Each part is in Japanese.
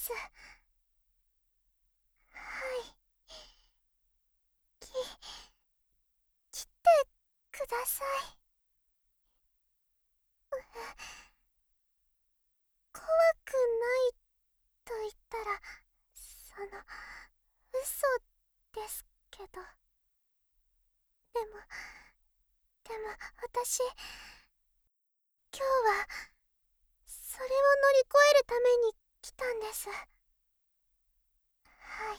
。はい。来てください。怖くないと言ったら、嘘ですけど。でも私、今日は、それを乗り越えるために来たんです。はい。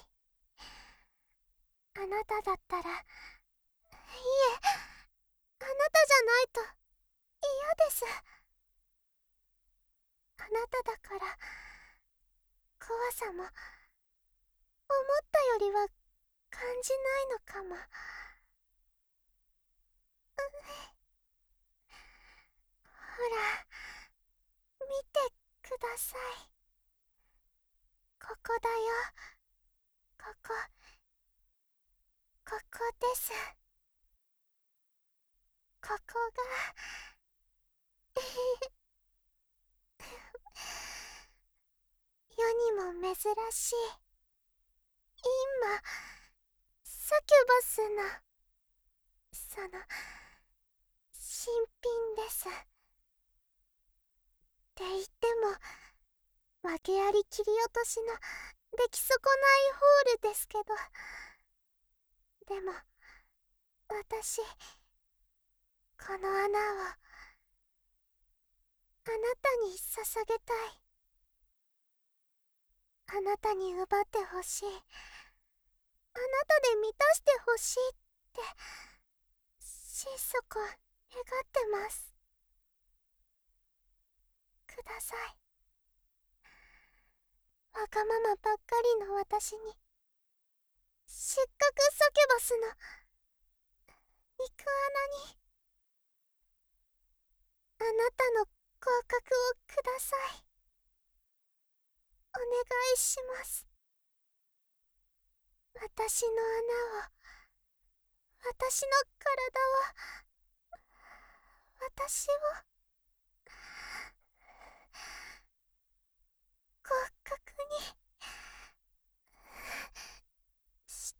あなただったら、いえ、あなたじゃないと嫌です。あなただから、怖さも、思ったよりは感じないのかも。ほら、見てください。ここだよ。ここ、ここです。ここが世にも珍しい今サキュバスの新品です。って言っても訳あり切り落としの出来損ないホールですけど、でも私、この穴をあなたに捧げたい。あなたに奪ってほしい、あなたで満たしてほしいって心底願ってます。ください。わがままばっかりの私に、せっかくサキュバスの肉穴にあなたの合格をください。お願いします。私の穴を、私の体を、私を合格にして。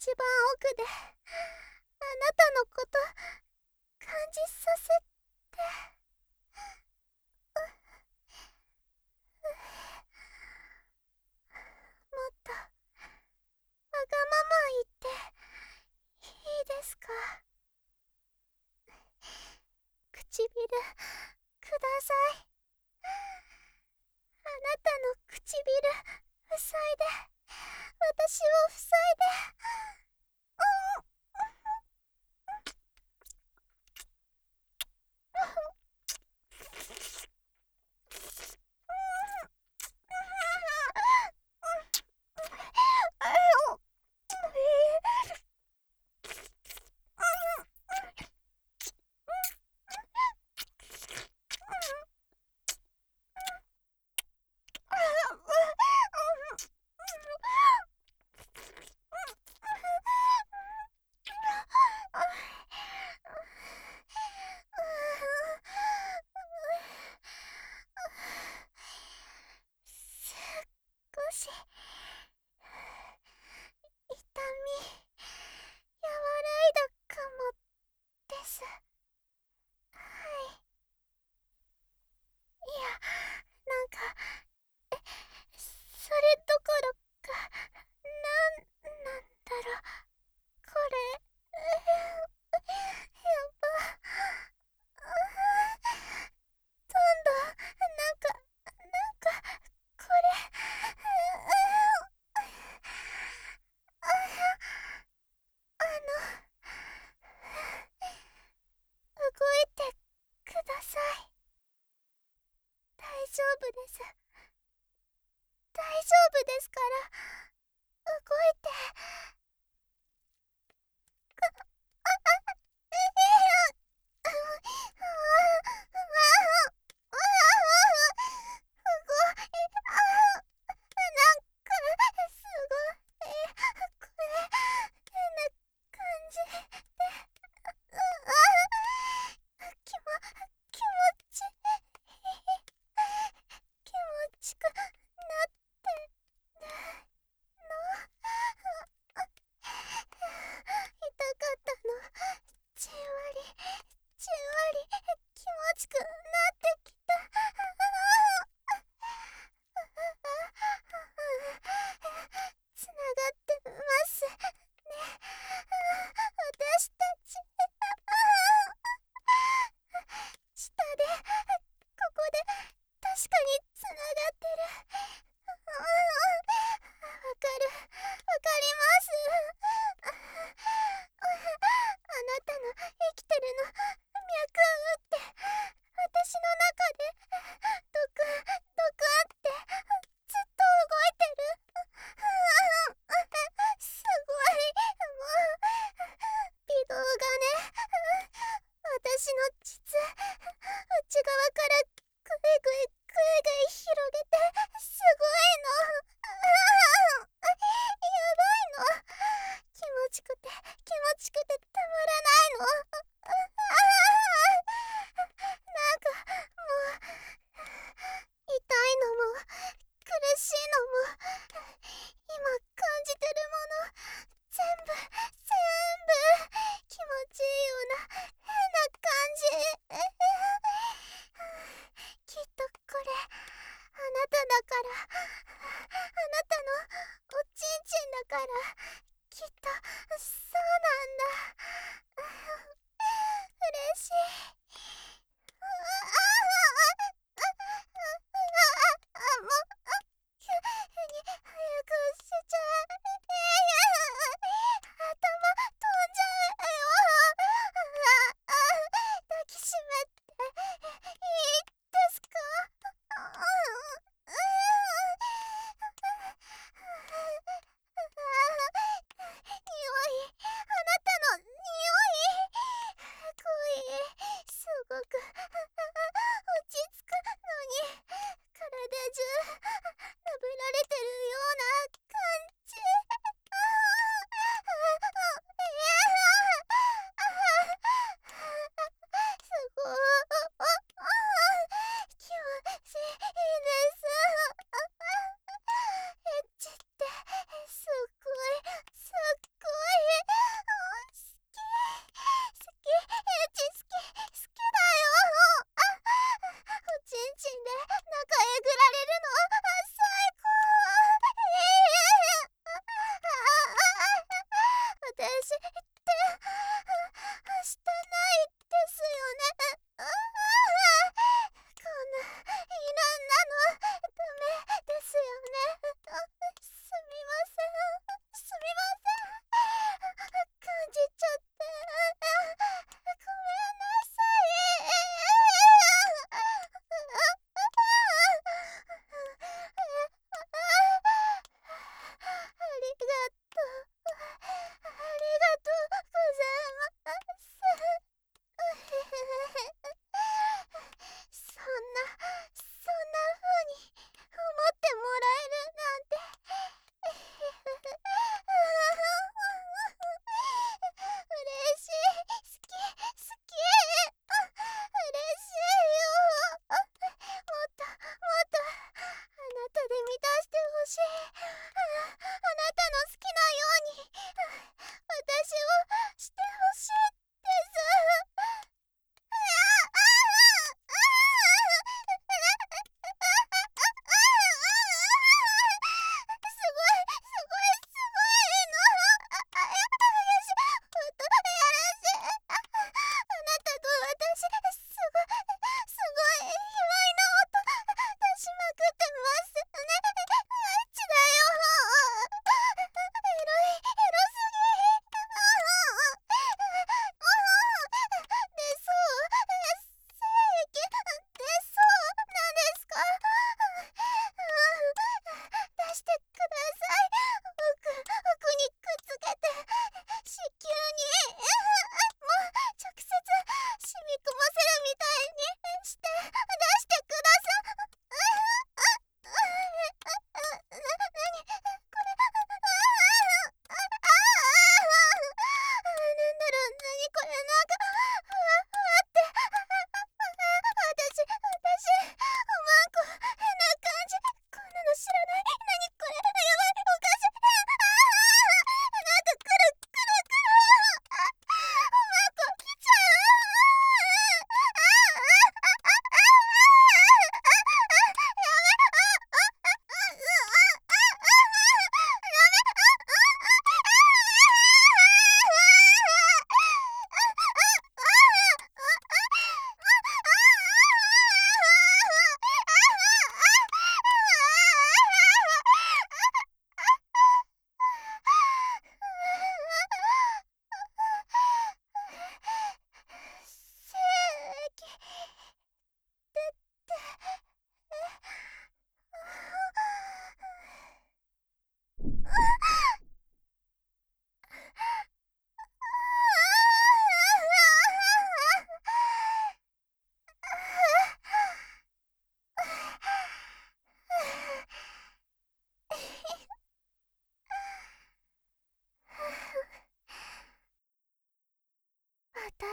番奥であなたのこと感じさせて。もっとわがまま言っていいですか？唇ください。あなたの唇塞いで、私を塞いで。少し痛み和らいだかもです。はい。いや、なんかそれどころか、なんだろう、これやば、どんどんこれ動いてください。大丈夫です。大丈夫ですから、動いて。なんかすごいこれ変な感じで、気持ちいい、気持ちくなってるの。痛かったの、じんわりじんわり気持ちくなってきた。つながってますね、私たち。下で、ここで確かにつながってる。わかる、わかります。あなたの生きてるの脈打って、私の中でドクンドクンってずっと動いてる。すごい、もう微動がね。私の膣内側からグイグイグイグイ広げて、すごいの。やばいの。気持ちくて気持ちくてたまらないの。なんかもう痛いのも苦しいのも、今感じてるもの全部気持ちいいような変な感じ。きっとこれあなただから、あなたのおちんちんだから、きっとそうなんだ。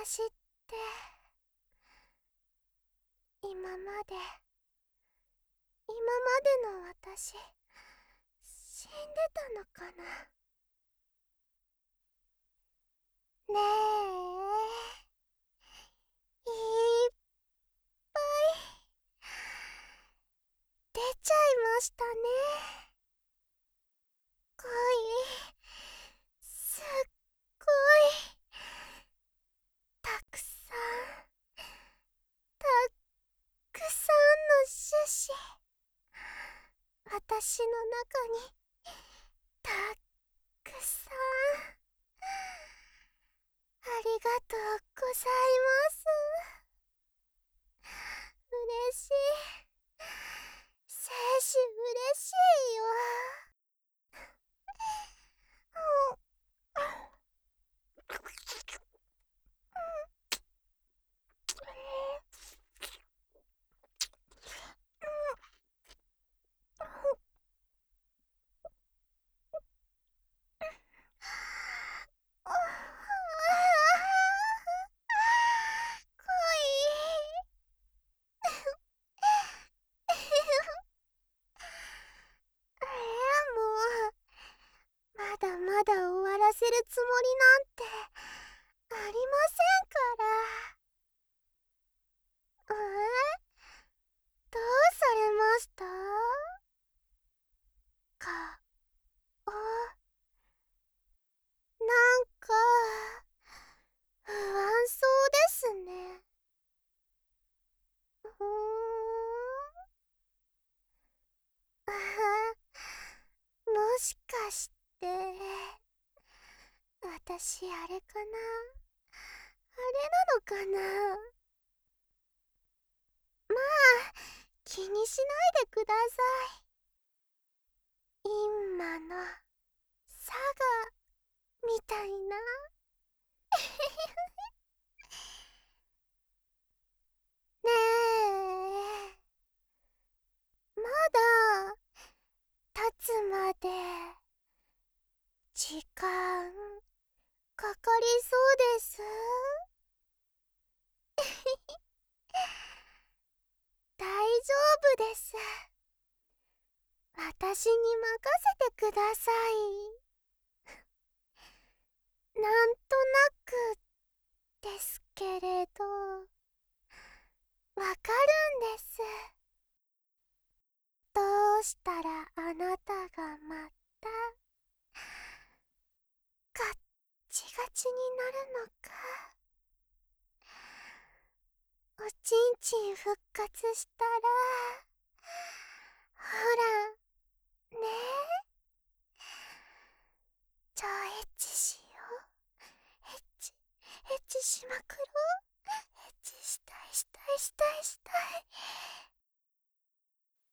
私って今までの私死んでたのかな。ねえ、いっぱい出ちゃいましたね。恋、すっごいたくさん、たくさんの種子、私の中にたくさん。ありがとうございます。嬉しい。精子嬉しいよ。もうまだまだ終わらせるつもりなんてありませんから。どうされましたか？なんか不安そうですね。あは、もしかして私あれかな、あれなのかな。まあ気にしないでください。今のサガみたいな。ねえ、まだ立つまで時間かかりそうです。大丈夫です。私に任せてください。なんとなくですけれど、わかるんです。どうしたらあなたがまたガッチガチになるのか。おちんちん復活したら、ほらねえ、超エッチしよう。エッチしまくろ